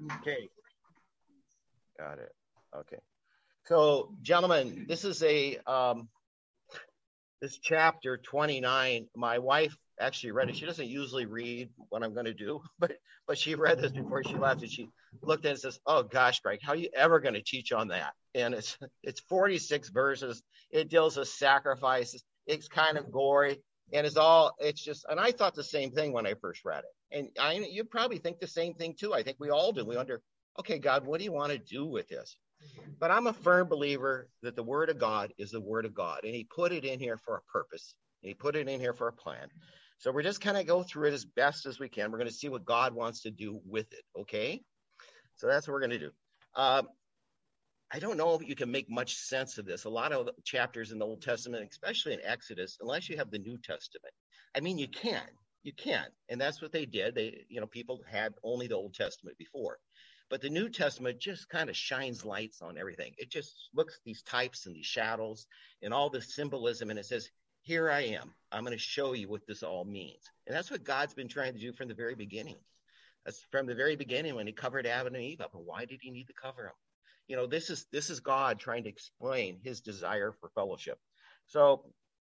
Okay, got it. Okay. So, gentlemen, this is this chapter 29. My wife actually read it. She doesn't usually read what I'm going to do, but she read this before she left, and she looked at it and says, "Oh gosh, Greg, how are you ever going to teach on that?" And it's 46 verses. It deals with sacrifices. It's kind of gory, and it's just. And I thought the same thing when I first read it, and you probably think the same thing too. I think we all do. We wonder, okay, God, what do you want to do with this? But I'm a firm believer that the word of God is the word of God, and he put it in here for a purpose. And he put it in here for a plan. So we're just kind of go through it as best as we can. We're going to see what God wants to do with it. Okay. So that's what we're going to do. I don't know if you can make much sense of this. A lot of chapters in the Old Testament, especially in Exodus, unless you have the New Testament. I mean, you can. And that's what they did. People had only the Old Testament before. But the New Testament just kind of shines lights on everything. It just looks at these types and these shadows and all this symbolism. And it says, here I am. I'm going to show you what this all means. And that's what God's been trying to do from the very beginning. That's from the very beginning when he covered Adam and Eve up. And why did he need to cover them? This is God trying to explain his desire for fellowship. So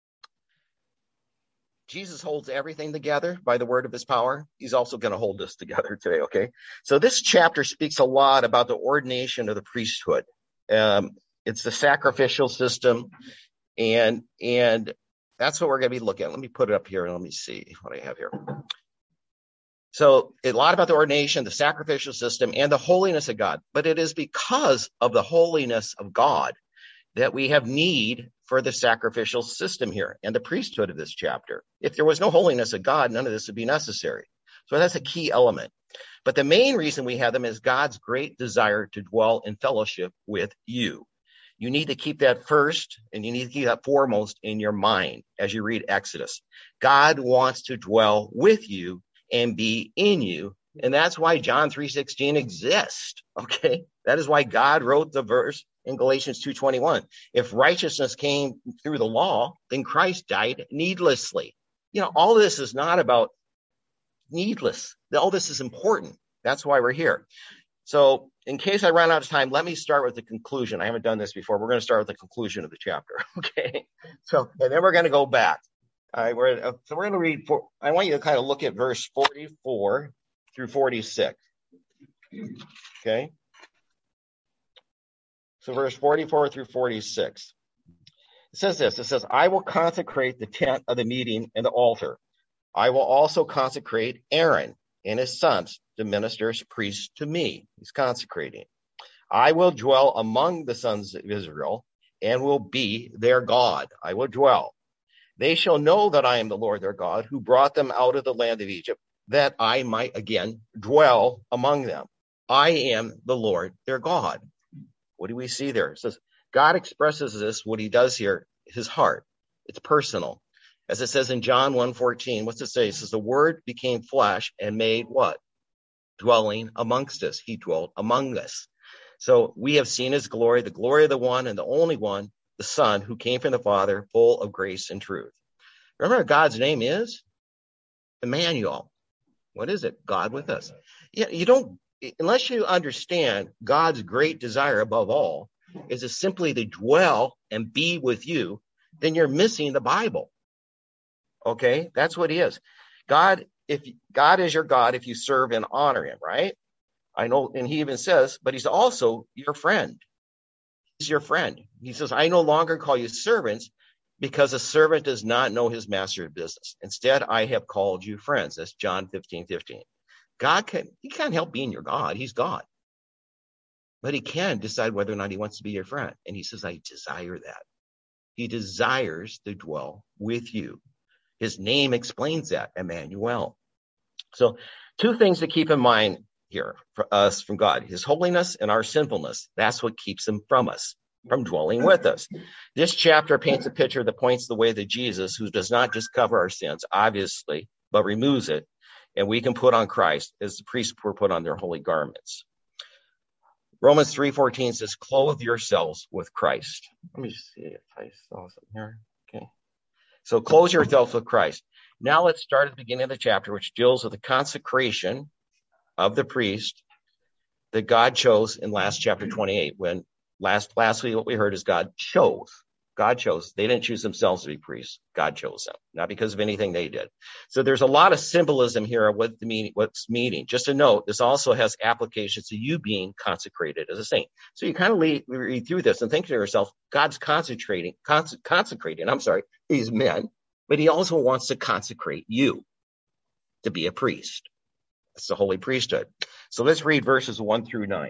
Jesus holds everything together by the word of his power. He's also going to hold us together today, okay? So this chapter speaks a lot about the ordination of the priesthood. It's the sacrificial system, and that's what we're going to be looking at. Let me put it up here and let me see what I have here. So a lot about the ordination, the sacrificial system, and the holiness of God. But it is because of the holiness of God that we have need for the sacrificial system here and the priesthood of this chapter. If there was no holiness of God, none of this would be necessary. So that's a key element. But the main reason we have them is God's great desire to dwell in fellowship with you. You need to keep that first, and you need to keep that foremost in your mind as you read Exodus. God wants to dwell with you and be in you. And that's why John 3:16 exists. Okay. That is why God wrote the verse in Galatians 2:21. If righteousness came through the law, then Christ died needlessly. All this is not about needless. All this is important. That's why we're here. So in case I run out of time, let me start with the conclusion. I haven't done this before. We're going to start with the conclusion of the chapter. Okay. So, and then we're going to go back. All right. We're going to read. I want you to kind of look at verse 44 through 46. Okay. So verse 44 through 46. It says this. It says, I will consecrate the tent of the meeting and the altar. I will also consecrate Aaron and his sons to minister as priests to me. He's consecrating. I will dwell among the sons of Israel and will be their God. I will dwell. They shall know that I am the Lord their God, who brought them out of the land of Egypt, that I might again dwell among them. I am the Lord their God. What do we see there? It says God expresses this, what he does here, his heart. It's personal. As it says in John 1:14, what's it say? It says the word became flesh and made what? Dwelling amongst us. He dwelt among us. So we have seen his glory, the glory of the one and the only one, the Son, who came from the Father, full of grace and truth. Remember what God's name is? Emmanuel. What is it? God with us. Yeah, you don't, unless you understand God's great desire above all is to simply to dwell and be with you, then you're missing the Bible. Okay, that's what he is. God, if God is your God, if you serve and honor him, right? I know, and he even says, but he's also your friend. He's your friend. He says, I no longer call you servants because a servant does not know his master's business. Instead, I have called you friends. That's John 15:15. He can't help being your God. He's God. But he can decide whether or not he wants to be your friend. And he says, I desire that. He desires to dwell with you. His name explains that, Emmanuel. So 2 things to keep in mind here for us from God, his holiness and our sinfulness. That's what keeps him from us, from dwelling with us. This chapter paints a picture that points the way to Jesus, who does not just cover our sins, obviously, but removes it. And we can put on Christ as the priests were put on their holy garments. Romans 3:14 says, clothe yourselves with Christ. Let me see if I saw something here. Okay. So clothe yourselves with Christ. Now let's start at the beginning of the chapter, which deals with the consecration of the priest that God chose in last chapter 28, when lastly what we heard is God chose. God chose. They didn't choose themselves to be priests. God chose them, not because of anything they did. So there's a lot of symbolism here of what's meaning. Just a note, this also has applications to you being consecrated as a saint. So you kind of read through this and think to yourself, God's consecrating these men, but he also wants to consecrate you to be a priest. It's the holy priesthood. So let's read verses 1 through 9.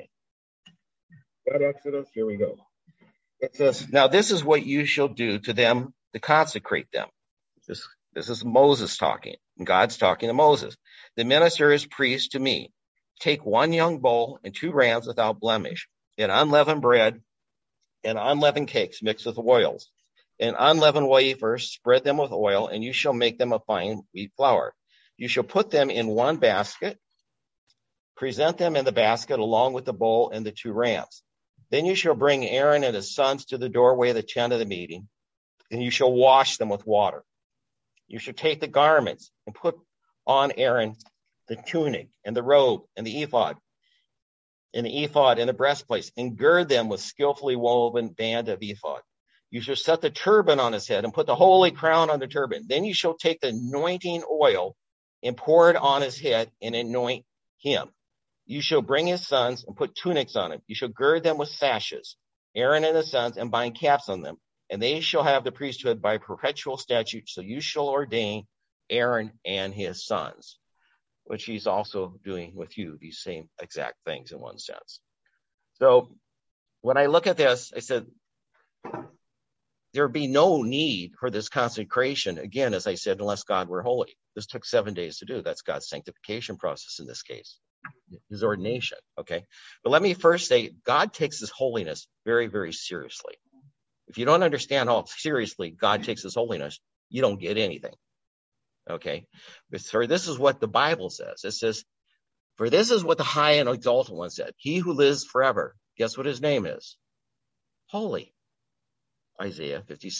Got Exodus? Here we go. It says, now this is what you shall do to them to consecrate them. This is Moses talking. And God's talking to Moses. The minister is priest to me. Take 1 young bull and 2 rams without blemish, and unleavened bread and unleavened cakes mixed with oils, and unleavened wafers, spread them with oil, and you shall make them of fine wheat flour. You shall put them in 1 basket, present them in the basket along with the bull and the 2 rams. Then you shall bring Aaron and his sons to the doorway of the tent of the meeting, and you shall wash them with water. You shall take the garments and put on Aaron the tunic and the robe and the ephod and the breastplate, and gird them with skillfully woven band of ephod. You shall set the turban on his head and put the holy crown on the turban. Then you shall take the anointing oil and pour it on his head and anoint him. You shall bring his sons and put tunics on him. You shall gird them with sashes, Aaron and his sons, and bind caps on them. And they shall have the priesthood by perpetual statute. So you shall ordain Aaron and his sons, which he's also doing with you, these same exact things in one sense. So when I look at this, I said, there'd be no need for this consecration, again, as I said, unless God were holy. This took 7 days to do. That's God's sanctification process in this case, his ordination, okay? But let me first say, God takes his holiness very, very seriously. If you don't understand how seriously God takes his holiness, you don't get anything, okay? For this is what the Bible says. It says, for this is what the high and exalted one said, he who lives forever, guess what his name is? Holy. Isaiah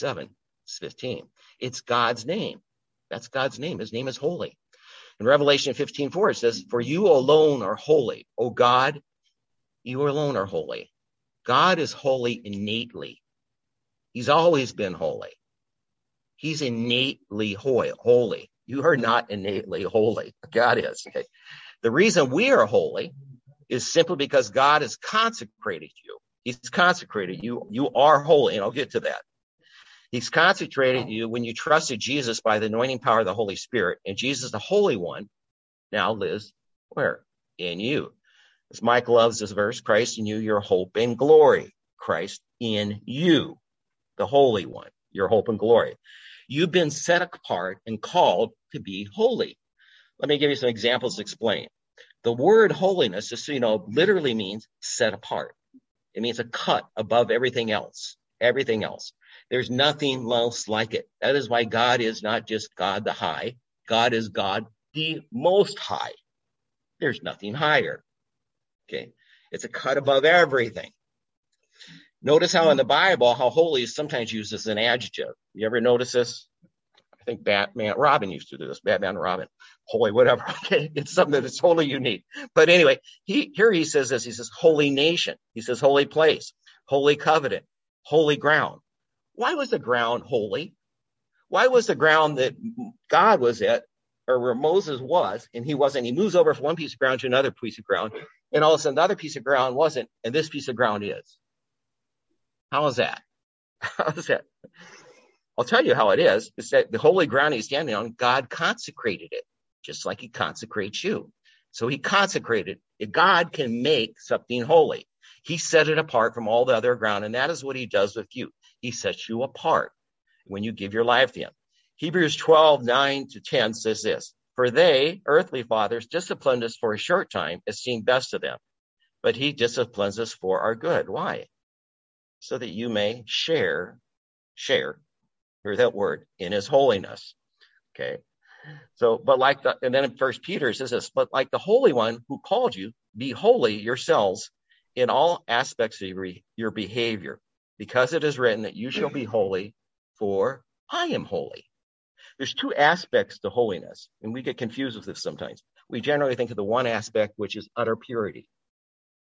57:15. It's God's name. That's God's name. His name is holy. In Revelation 15:4, it says, for you alone are holy. O God, you alone are holy. God is holy innately. He's always been holy. He's innately holy. You are not innately holy. God is. Okay. The reason we are holy is simply because God has consecrated you. He's consecrated you. You are holy, and I'll get to that. He's consecrated you when you trusted Jesus by the anointing power of the Holy Spirit, and Jesus, the Holy One, now lives where? In you. As Mike loves this verse, Christ in you, your hope and glory. Christ in you, the Holy One, your hope and glory. You've been set apart and called to be holy. Let me give you some examples to explain. The word holiness, just so you know, literally means set apart. It means a cut above everything else. Everything else. There's nothing else like it. That is why God is not just God the high. God is God the most high. There's nothing higher. Okay. It's a cut above everything. Notice how in the Bible, how holy is sometimes used as an adjective. You ever notice this? I think Robin used to do this. Batman, Robin, holy, whatever. Okay. It's something that's totally unique. But anyway, here he says this. He says, holy nation. He says, holy place, holy covenant, holy ground. Why was the ground holy? Why was the ground that God was at, or where Moses was, and he wasn't? He moves over from one piece of ground to another piece of ground, and all of a sudden another piece of ground wasn't, and this piece of ground is. How is that? How is that? I'll tell you how it is. It's that the holy ground he's standing on, God consecrated it, just like he consecrates you. So he consecrated it. God can make something holy. He set it apart from all the other ground, and that is what he does with you. He sets you apart when you give your life to him. Hebrews 12:9-10 says this, for they, earthly fathers, disciplined us for a short time as seemed best to them, but he disciplines us for our good. Why? So that you may share, hear that word, in his holiness. Okay. So, and then in 1 Peter it says this, but like the Holy One who called you, be holy yourselves in all aspects of your behavior, because it is written that you shall be holy, for I am holy. There's 2 aspects to holiness, and we get confused with this sometimes. We generally think of the one aspect, which is utter purity.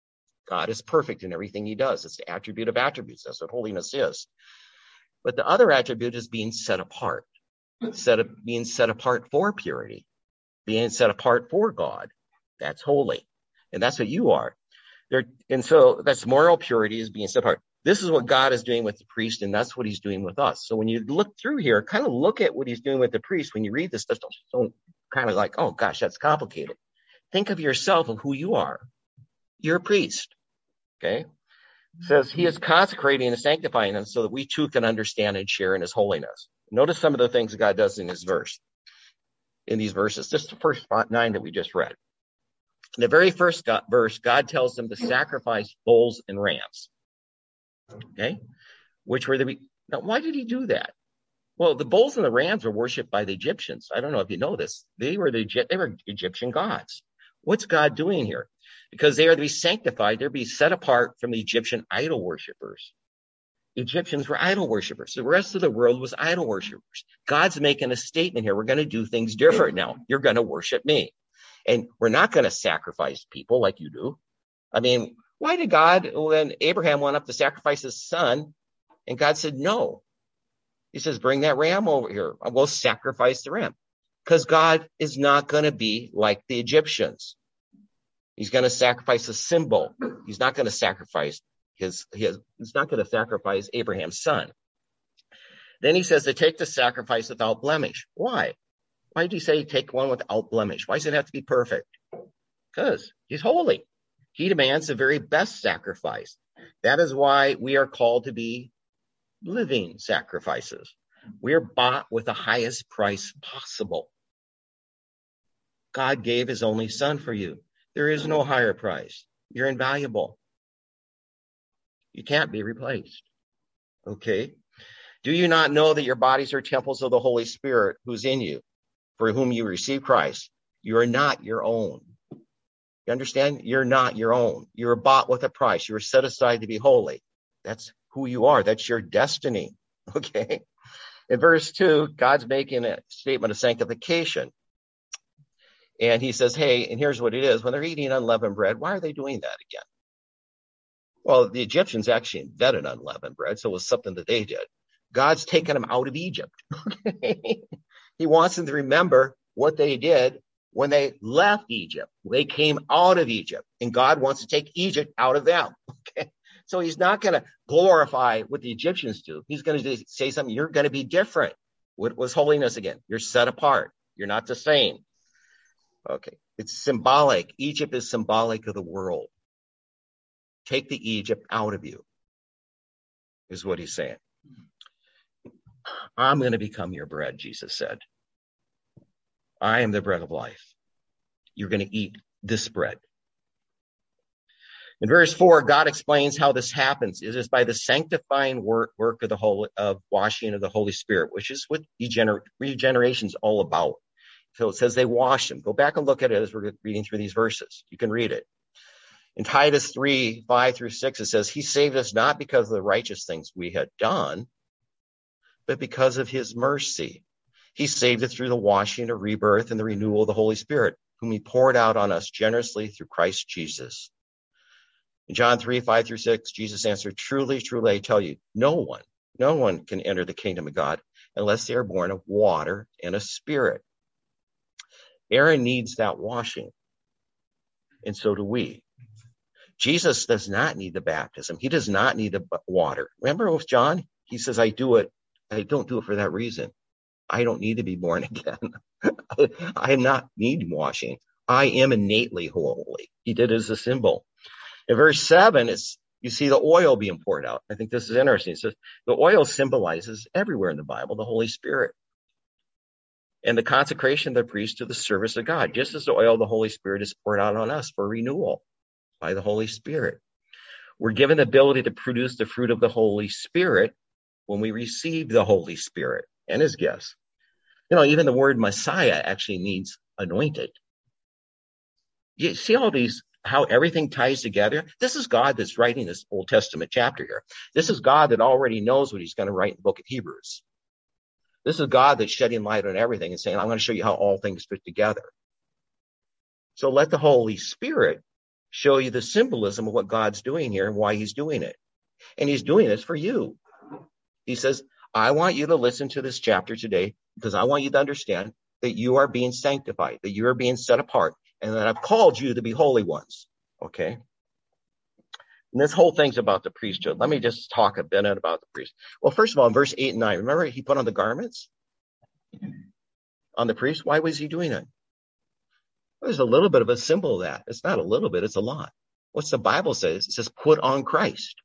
God is perfect in everything he does. It's the attribute of attributes. That's what holiness is. But the other attribute is being set apart, being set apart for purity, being set apart for God. That's holy. And that's what you are. And so that's moral purity, is being set apart. This is what God is doing with the priest, and that's what he's doing with us. So when you look through here, kind of look at what he's doing with the priest. When you read this stuff, don't kind of like, oh gosh, that's complicated. Think of yourself and who you are. You're a priest. Okay. It says he is consecrating and sanctifying us so that we too can understand and share in his holiness. Notice some of the things that God does in these verses. Just the first 9 that we just read. In the very first verse, God tells them to sacrifice bulls and rams. Okay, which were now, why did he do that? Well, the bulls and the rams were worshipped by the Egyptians. I don't know if you know this. They were Egyptian gods. What's God doing here? Because they are to be sanctified, they're to be set apart from the Egyptian idol worshipers. Egyptians were idol worshipers. The rest of the world was idol worshipers. God's making a statement here. We're going to do things different now. You're going to worship me. And we're not going to sacrifice people like you do. I mean, why did God, when Abraham went up to sacrifice his son, and God said no? He says, bring that ram over here. We'll sacrifice the ram. Because God is not going to be like the Egyptians. He's going to sacrifice a symbol. He's not going to sacrifice he's not going to sacrifice Abraham's son. Then he says to take the sacrifice without blemish. Why? Why did he say take one without blemish? Why does it have to be perfect? Because he's holy. He demands the very best sacrifice. That is why we are called to be living sacrifices. We are bought with the highest price possible. God gave his only son for you. There is no higher price. You're invaluable. You can't be replaced. Okay? Do you not know that your bodies are temples of the Holy Spirit who's in you, for whom you receive Christ? You are not your own. You understand? You're not your own. You're bought with a price. You were set aside to be holy. That's who you are. That's your destiny. Okay? In verse 2, God's making a statement of sanctification. And he says, hey, and here's what it is. When they're eating unleavened bread, why are they doing that again? Well, the Egyptians actually invented unleavened bread, so it was something that they did. God's taken them out of Egypt. Okay? He wants them to remember what they did when they left Egypt. They came out of Egypt, and God wants to take Egypt out of them. Okay? So he's not going to glorify what the Egyptians do. He's going to say something. You're going to be different. What was holiness again? You're set apart. You're not the same. Okay. It's symbolic. Egypt is symbolic of the world. Take the Egypt out of you, is what he's saying. I'm going to become your bread, Jesus said. I am the bread of life. You're going to eat this bread. In verse 4, God explains how this happens. It is by the sanctifying work of washing of the Holy Spirit, which is what regeneration is all about. So it says they wash them. Go back and look at it as we're reading through these verses. You can read it. In Titus 3, 5 through 6, it says, he saved us not because of the righteous things we had done, but because of his mercy. He saved us through the washing of rebirth and the renewal of the Holy Spirit, whom he poured out on us generously through Christ Jesus. In John 3, 5 through 6, Jesus answered, truly, truly, I tell you, no one can enter the kingdom of God unless they are born of water and of spirit. Aaron needs that washing, and so do we. Jesus does not need the baptism. He does not need the water. Remember with John? He says, I don't do it for that reason. I don't need to be born again. I not need washing. I am innately holy. He did it as a symbol. In verse 7, you see the oil being poured out. I think this is interesting. It says the oil symbolizes everywhere in the Bible the Holy Spirit and the consecration of the priest to the service of God, just as the oil of the Holy Spirit is poured out on us for renewal by the Holy Spirit. We're given the ability to produce the fruit of the Holy Spirit when we receive the Holy Spirit and his gifts. You know, even the word Messiah actually means anointed. You see all these, how everything ties together? This is God that's writing this Old Testament chapter here. This is God that already knows what he's going to write in the book of Hebrews. This is God that's shedding light on everything and saying, I'm going to show you how all things fit together. So let the Holy Spirit show you the symbolism of what God's doing here and why he's doing it. And he's doing this for you. He says, I want you to listen to this chapter today because I want you to understand that you are being sanctified, that you are being set apart, and that I've called you to be holy ones. Okay? And this whole thing's about the priesthood. Let me just talk a bit about the priest. Well, first of all, in verse 8 and 9, remember he put on the garments on the priest? Why was he doing it? There's a little bit of a symbol of that. It's not a little bit, it's a lot. What's the Bible says? It says, put on Christ.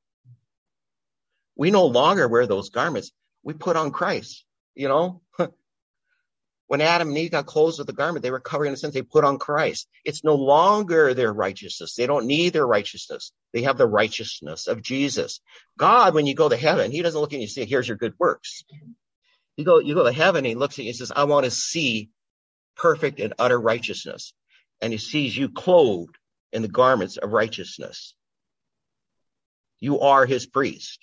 We no longer wear those garments. We put on Christ. You know, when Adam and Eve got clothed with the garment, they were covered in a sense. They put on Christ. It's no longer their righteousness. They don't need their righteousness. They have the righteousness of Jesus. God, when you go to heaven, he doesn't look at you and say, here's your good works. You go to heaven, he looks at you and says, I want to see perfect and utter righteousness. And he sees you clothed in the garments of righteousness. You are his priest.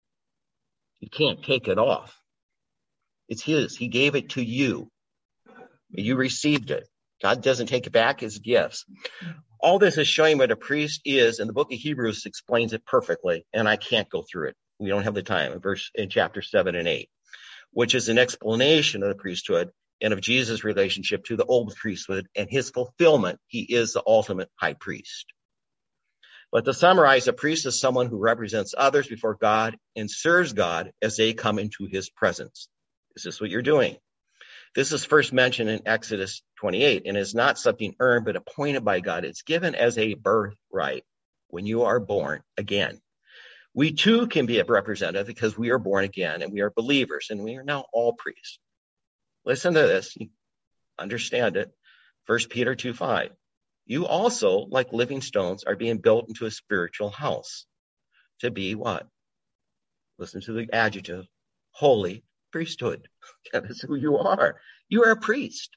You can't take it off. It's his. He gave it to you. You received it. God doesn't take it back, his gifts. All this is showing what a priest is, and the book of Hebrews explains it perfectly, and I can't go through it. We don't have the time in chapter 7 and 8, which is an explanation of the priesthood and of Jesus' relationship to the old priesthood and his fulfillment. He is the ultimate high priest. But to summarize, a priest is someone who represents others before God and serves God as they come into his presence. Is this what you're doing? This is first mentioned in Exodus 28 and is not something earned but appointed by God. It's given as a birthright when you are born again. We too can be a representative because we are born again and we are believers and we are now all priests. Listen to this. Understand it. 1 Peter 2:5. You also, like living stones, are being built into a spiritual house to be what? Listen to the adjective, holy priesthood. That is who you are. You are a priest.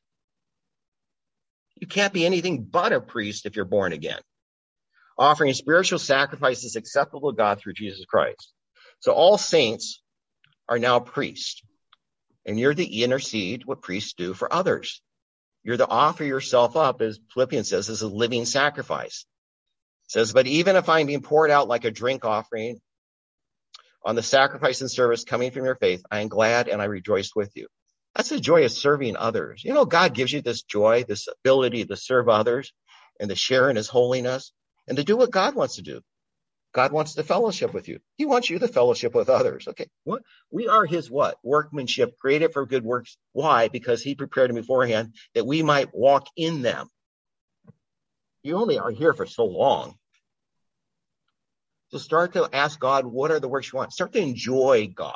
You can't be anything but a priest if you're born again. Offering spiritual sacrifices acceptable to God through Jesus Christ. So all saints are now priests. And you're the intercede, what priests do for others. You're to offer yourself up, as Philippians says, as a living sacrifice. It says, but even if I'm being poured out like a drink offering on the sacrifice and service coming from your faith, I am glad and I rejoice with you. That's the joy of serving others. You know, God gives you this joy, this ability to serve others and to share in his holiness and to do what God wants to do. God wants to fellowship with you. He wants you to fellowship with others. Okay. What? We are his what? Workmanship, created for good works. Why? Because he prepared them beforehand that we might walk in them. You only are here for so long. So start to ask God, what are the works you want? Start to enjoy God.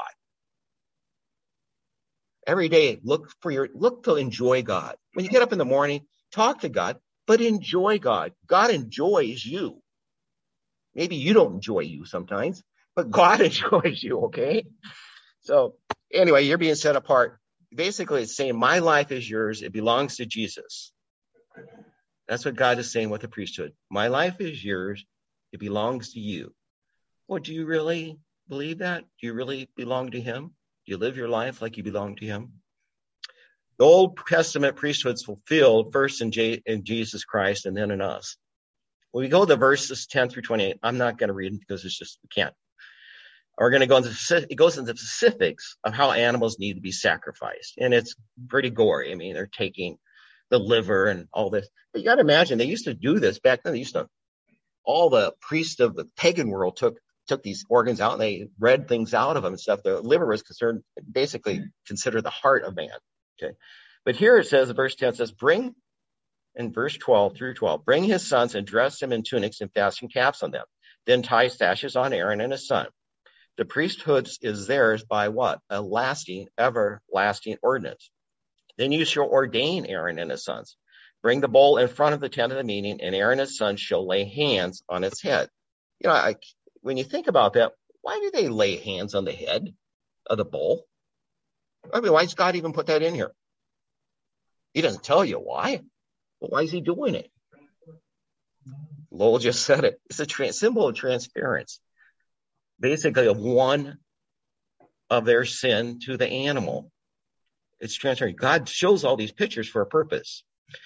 Every day, look to enjoy God. When you get up in the morning, talk to God, but enjoy God. God enjoys you. Maybe you don't enjoy you sometimes, but God enjoys you, okay? So anyway, you're being set apart. Basically, it's saying my life is yours. It belongs to Jesus. That's what God is saying with the priesthood. My life is yours. It belongs to you. Well, do you really believe that? Do you really belong to him? Do you live your life like you belong to him? The Old Testament priesthood is fulfilled first in Jesus Christ and then in us. When we go to verses 10 through 28, I'm not going to read them because it's just, we can't. We're going to go into, it goes into the specifics of how animals need to be sacrificed. And it's pretty gory. I mean, they're taking the liver and all this. But you got to imagine, they used to do this back then. All the priests of the pagan world took these organs out and they read things out of them and stuff. The liver was basically considered the heart of man. Okay. But here it says, verse 10 says, in verse 12 through 12, bring his sons and dress them in tunics and fasten caps on them. Then tie sashes on Aaron and his son. The priesthood is theirs by what? A lasting, everlasting ordinance. Then you shall ordain Aaron and his sons. Bring the bowl in front of the tent of the meeting, and Aaron and his sons shall lay hands on its head. You know, when you think about that, why do they lay hands on the head of the bowl? I mean, why does God even put that in here? He doesn't tell you why. But why is he doing it? Lowell just said it. It's a symbol of transference. Basically, of one of their sin to the animal. It's transferring. God shows all these pictures for a purpose.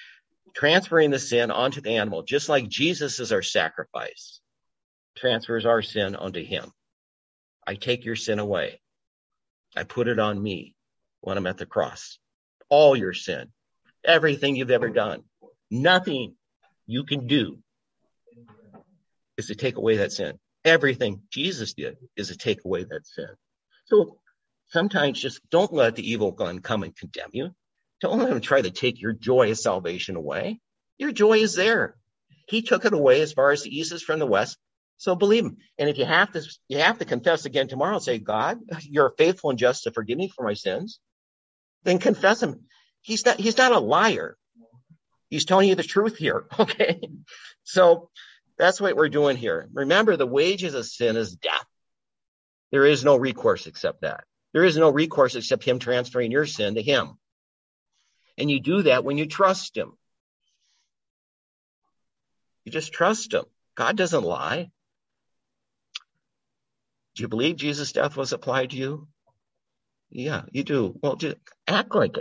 transferring the sin onto the animal, just like Jesus is our sacrifice, transfers our sin onto him. I take your sin away. I put it on me when I'm at the cross. All your sin, everything you've ever done, nothing you can do is to take away that sin. Everything Jesus did is to take away that sin. So sometimes just don't let the evil one come and condemn you. Don't let him try to take your joy of salvation away. Your joy is there. He took it away as far as the east is from the west. So believe him. And if you have to confess again tomorrow and say, God, you're faithful and just to forgive me for my sins, then confess him. He's not a liar. He's telling you the truth here. Okay. So that's what we're doing here. Remember, the wages of sin is death. There is no recourse except that. There is no recourse except him transferring your sin to him. And you do that when you trust him. You just trust him. God doesn't lie. Do you believe Jesus' death was applied to you? Yeah, you do. Well, just act like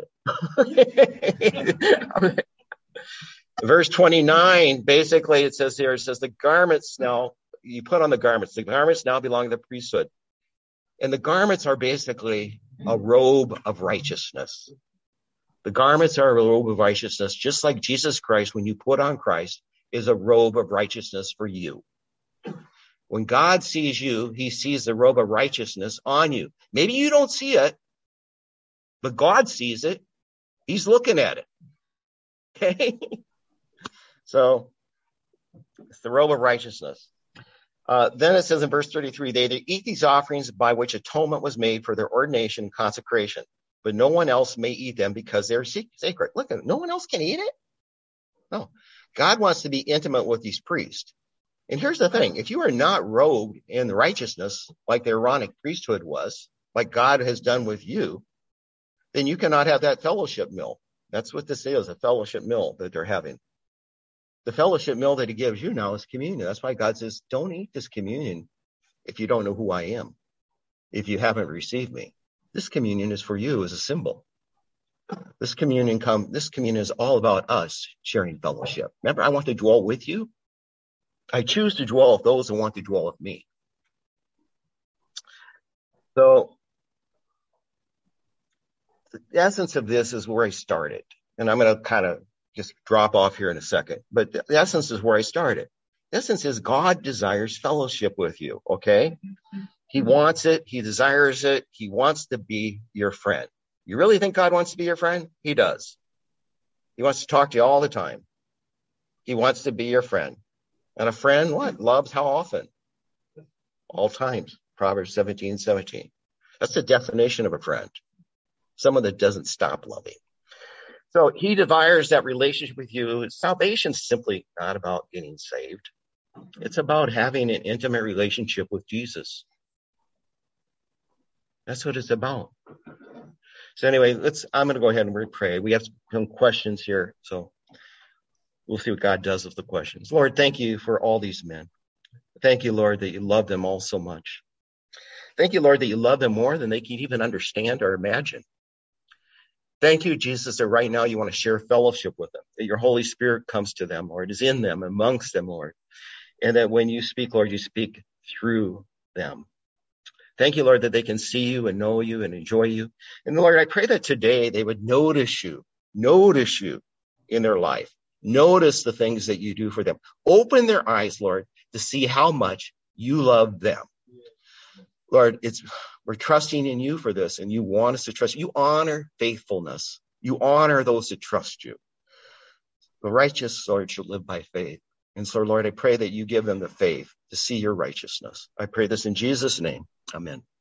it. Verse 29, basically it says the garments now, you put on the garments. The garments now belong to the priesthood. And the garments are basically a robe of righteousness. The garments are a robe of righteousness, just like Jesus Christ, when you put on Christ, is a robe of righteousness for you. When God sees you, he sees the robe of righteousness on you. Maybe you don't see it, but God sees it. He's looking at it. Okay? So it's the robe of righteousness. Then it says in verse 33, they eat these offerings by which atonement was made for their ordination and consecration, but no one else may eat them because they're sacred. Look at it. No one else can eat it? No. God wants to be intimate with these priests. And here's the thing. If you are not robed in righteousness, like the Aaronic priesthood was, like God has done with you, then you cannot have that fellowship meal. That's what this is, a fellowship meal that they're having. The fellowship meal that he gives you now is communion. That's why God says, don't eat this communion if you don't know who I am, if you haven't received me. This communion is for you as a symbol. This communion is all about us sharing fellowship. Remember, I want to dwell with you. I choose to dwell with those who want to dwell with me. So the essence of this is where I started. And I'm going to kind of just drop off here in a second. But the essence is where I started. The essence is God desires fellowship with you, okay? He wants it. He desires it. He wants to be your friend. You really think God wants to be your friend? He does. He wants to talk to you all the time. He wants to be your friend. And a friend, what? Loves how often? All times. Proverbs 17:17. That's the definition of a friend. Someone that doesn't stop loving. So he desires that relationship with you. Salvation's simply not about getting saved. It's about having an intimate relationship with Jesus. That's what it's about. So anyway, I'm going to go ahead and pray. We have some questions here. So we'll see what God does with the questions. Lord, thank you for all these men. Thank you, Lord, that you love them all so much. Thank you, Lord, that you love them more than they can even understand or imagine. Thank you, Jesus, that right now you want to share fellowship with them, that your Holy Spirit comes to them, Lord, is in them, amongst them, Lord. And that when you speak, Lord, you speak through them. Thank you, Lord, that they can see you and know you and enjoy you. And Lord, I pray that today they would notice you in their life. Notice the things that you do for them. Open their eyes, Lord, to see how much you love them. Lord, we're trusting in you for this, and you want us to trust. You honor faithfulness. You honor those that trust you. The righteous, Lord, shall live by faith. And so, Lord, I pray that you give them the faith to see your righteousness. I pray this in Jesus' name. Amen.